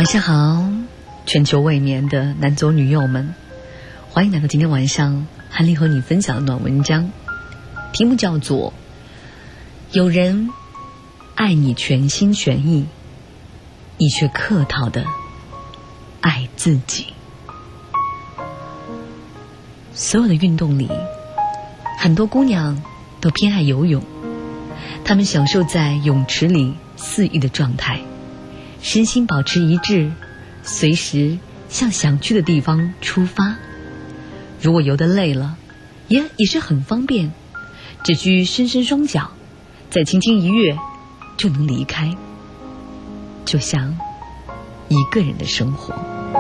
晚上好，全球未眠的男左女右们，欢迎来到今天晚上韩丽和你分享的暖文章，题目叫做有人爱你全心全意，你却客套的爱自己。所有的运动里，很多姑娘都偏爱游泳，她们享受在泳池里肆意的状态，身心保持一致，随时向想去的地方出发。如果游得累了，也是很方便，只需伸伸双脚，再轻轻一跃就能离开。就像一个人的生活，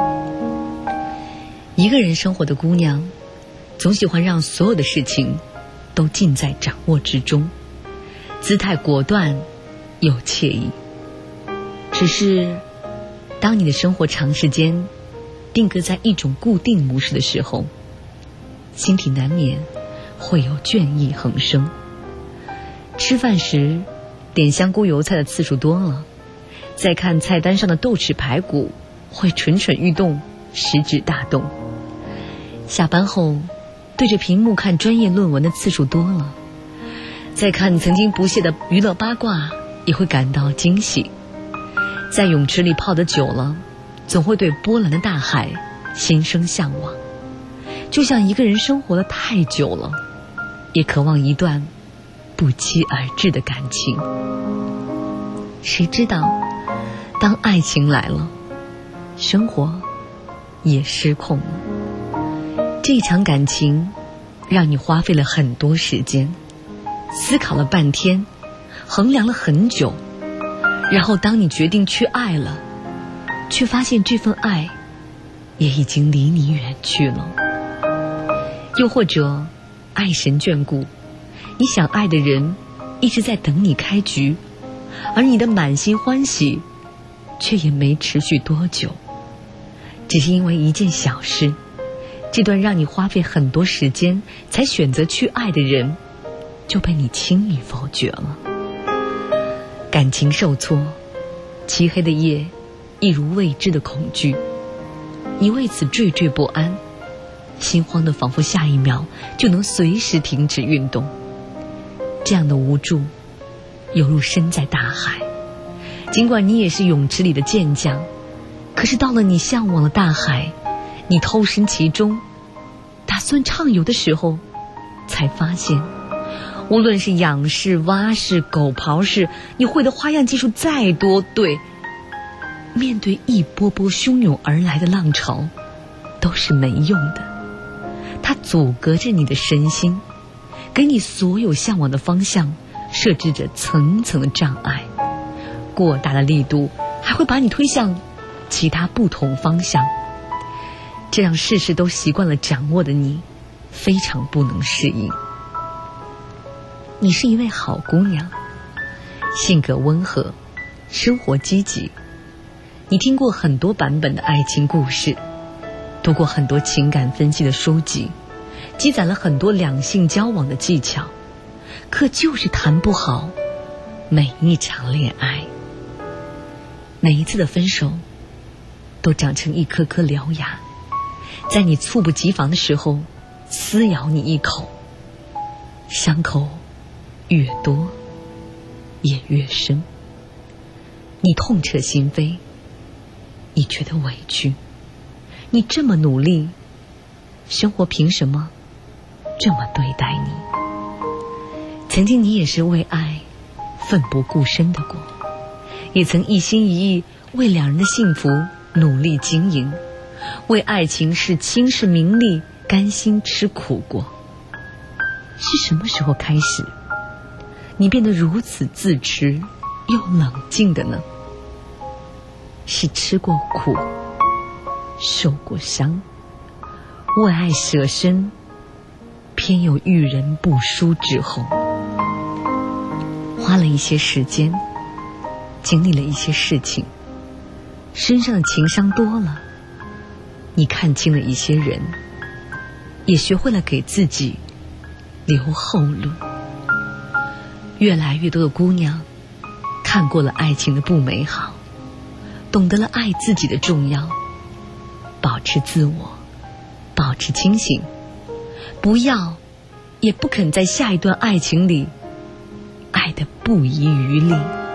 一个人生活的姑娘总喜欢让所有的事情都尽在掌握之中，姿态果断又惬意。只是当你的生活长时间定格在一种固定模式的时候，心底难免会有倦意横生。吃饭时点香菇油菜的次数多了，再看菜单上的豆豉排骨会蠢蠢欲动，食指大动。下班后对着屏幕看专业论文的次数多了，再看曾经不屑的娱乐八卦也会感到惊喜。在泳池里泡得久了，总会对波澜的大海心生向往。就像一个人生活得太久了，也渴望一段不期而至的感情。谁知道当爱情来了，生活也失控了。这一场感情让你花费了很多时间，思考了半天，衡量了很久，然后当你决定去爱了，却发现这份爱也已经离你远去了。又或者爱神眷顾，你想爱的人一直在等你开局，而你的满心欢喜却也没持续多久，只是因为一件小事，这段让你花费很多时间才选择去爱的人就被你轻易否决了。感情受挫，漆黑的夜一如未知的恐惧，你为此惴惴不安，心慌的仿佛下一秒就能随时停止运动。这样的无助犹如身在大海，尽管你也是泳池里的健将，可是到了你向往的大海，你投身其中，打算畅游的时候，才发现无论是仰式、蛙式、狗刨式，你会的花样技术再多，面对一波波汹涌而来的浪潮都是没用的。它阻隔着你的身心，给你所有向往的方向设置着层层的障碍，过大的力度还会把你推向其他不同方向，这让事事都习惯了掌握的你非常不能适应。你是一位好姑娘，性格温和，生活积极。你听过很多版本的爱情故事，读过很多情感分析的书籍，积攒了很多两性交往的技巧，可就是谈不好每一场恋爱。每一次的分手都长成一颗颗獠牙，在你猝不及防的时候撕咬你一口，伤口越多也越深。你痛彻心扉，你觉得委屈，你这么努力，生活凭什么这么对待你？曾经你也是为爱奋不顾身的过，也曾一心一意为两人的幸福努力经营，为爱情是轻视名利甘心吃苦过。是什么时候开始你变得如此自持又冷静的呢？是吃过苦，受过伤，为爱舍身，偏又遇人不淑之后，花了一些时间，经历了一些事情，身上的情伤多了，你看清了一些人，也学会了给自己留后路。越来越多的姑娘看过了爱情的不美好， 懂得了爱自己的重要，保持自我，保持清醒，不要也不肯在下一段爱情里爱得不遗余力。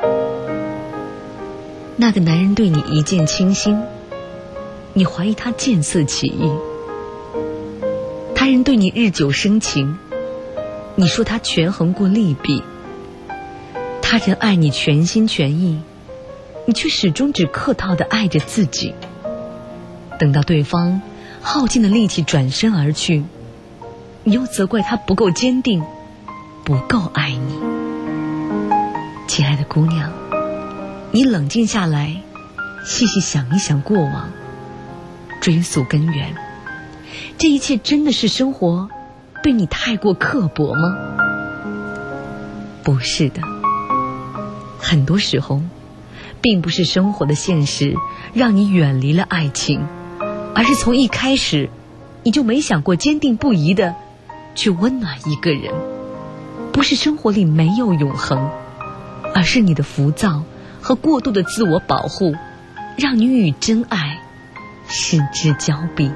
那个男人对你一见倾心，你怀疑他见色起意；他人对你日久生情，你说他权衡过利弊；他人爱你全心全意，你却始终只客套地爱着自己。等到对方耗尽了力气转身而去，你又责怪他不够坚定，不够爱你。亲爱的姑娘，你冷静下来，细细想一想过往，追溯根源，这一切真的是生活对你太过刻薄吗？不是的，很多时候并不是生活的现实让你远离了爱情，而是从一开始你就没想过坚定不移地去温暖一个人。不是生活里没有永恒，而是你的浮躁和过度的自我保护让你与真爱失之交臂。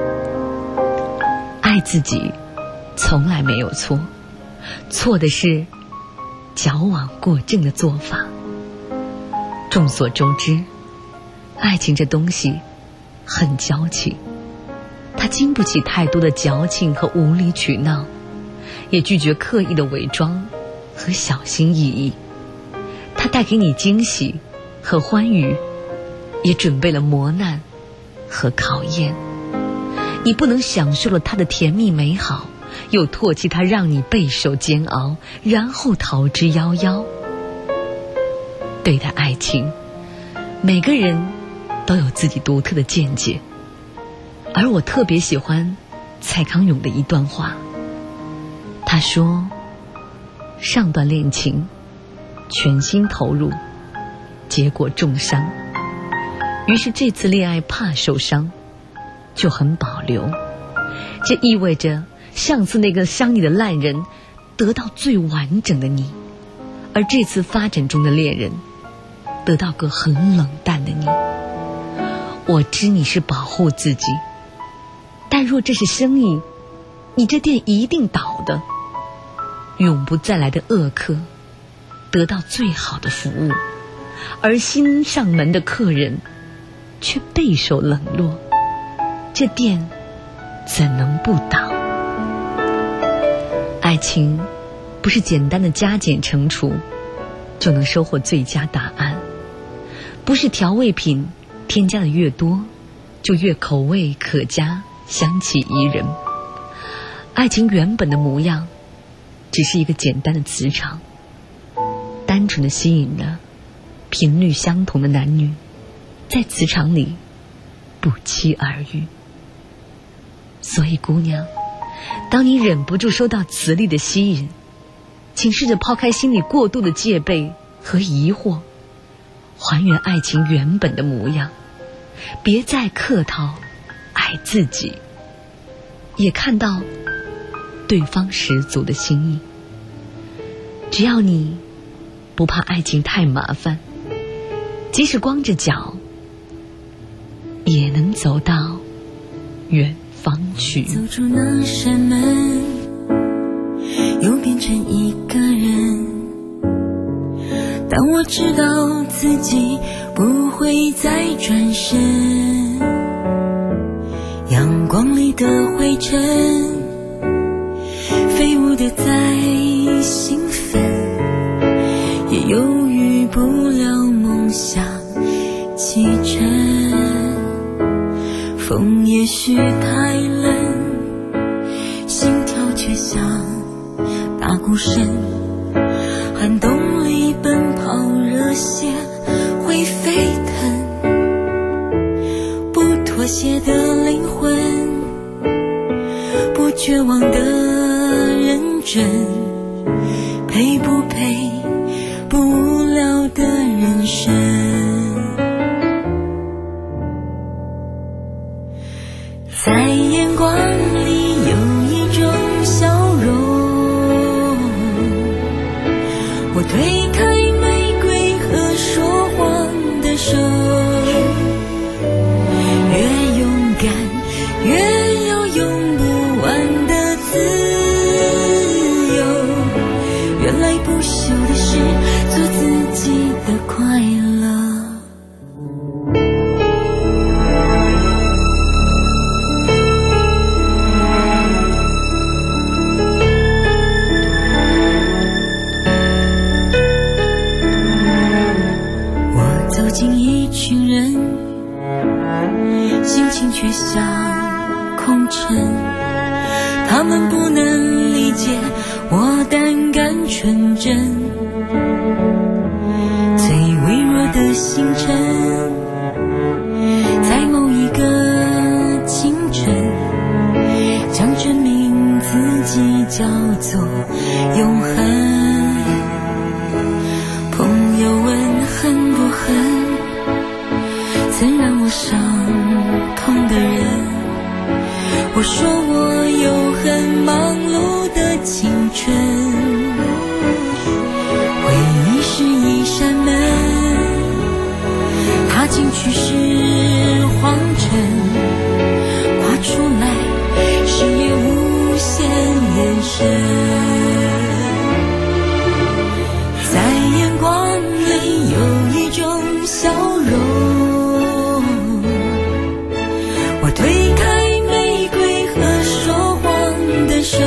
爱自己从来没有错，错的是矫枉过正的做法。众所周知，爱情这东西很娇气，它经不起太多的矫情和无理取闹，也拒绝刻意的伪装和小心翼翼。它带给你惊喜和欢愉，也准备了磨难和考验。你不能享受了它的甜蜜美好，又唾弃它让你备受煎熬，然后逃之夭夭。对待爱情，每个人都有自己独特的见解，而我特别喜欢蔡康永的一段话。他说，上段恋情全心投入，结果重伤，于是这次恋爱怕受伤，就很保留。这意味着上次那个伤你的烂人得到最完整的你，而这次发展中的恋人得到个很冷淡的你。我知你是保护自己，但若这是生意，你这店一定倒的。永不再来的恶客得到最好的服务，而新上门的客人却备受冷落，这店怎能不倒？爱情不是简单的加减乘除就能收获最佳答案，不是调味品添加的越多就越口味可嘉，香气宜人。爱情原本的模样只是一个简单的磁场，单纯的吸引了频率相同的男女，在磁场里不期而遇。所以姑娘，当你忍不住受到磁力的吸引，请试着抛开心里过度的戒备和疑惑，还原爱情原本的模样，别再客套爱自己，也看到对方十足的心意。只要你不怕爱情太麻烦，即使光着脚也能走到远方去。 走出那扇门，又变成一个人，但我知道自己不会再转身。阳光里的灰尘飞舞的再兴奋，也犹豫不了梦想启程。风也许太冷，心跳却像大鼓声，寒冬里奔跑，热血会沸腾，不妥协的灵魂，不绝望的认真，配不配不无聊的人生。在眼光里有一种笑容，我推开玫瑰和说谎的手， 然不能理解我胆敢纯真，最微弱的星辰，在某一个清晨，将证明自己叫做永恒。朋友问恨不恨，曾让我伤痛的人，我说我有很忙碌的青春。回忆是一扇门，踏进去是黄尘，跨出来是也无限延伸。在眼光里有一种笑容，我推开玫瑰和说谎的手，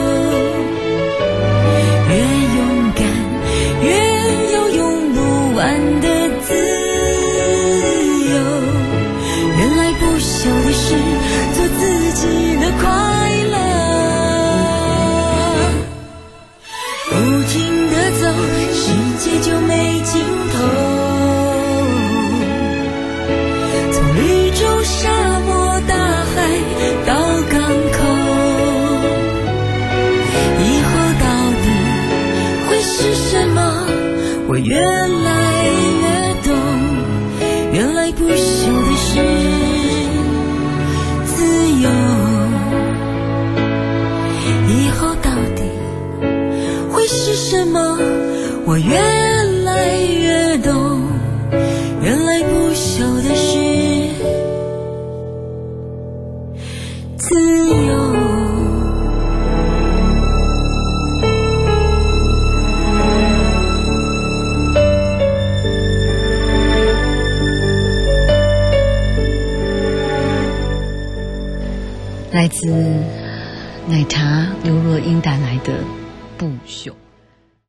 越勇敢越有用不完的自由。原来不朽的是做自己的快乐，不停地走，世界就没尽头。从绿洲沙漠大海到港口，以后到底会是什么？我越来越懂，原来不朽的是自由。以后到底会是什么？我越来越懂，原来不朽的是自由。 来自奶茶刘若英带来的不朽。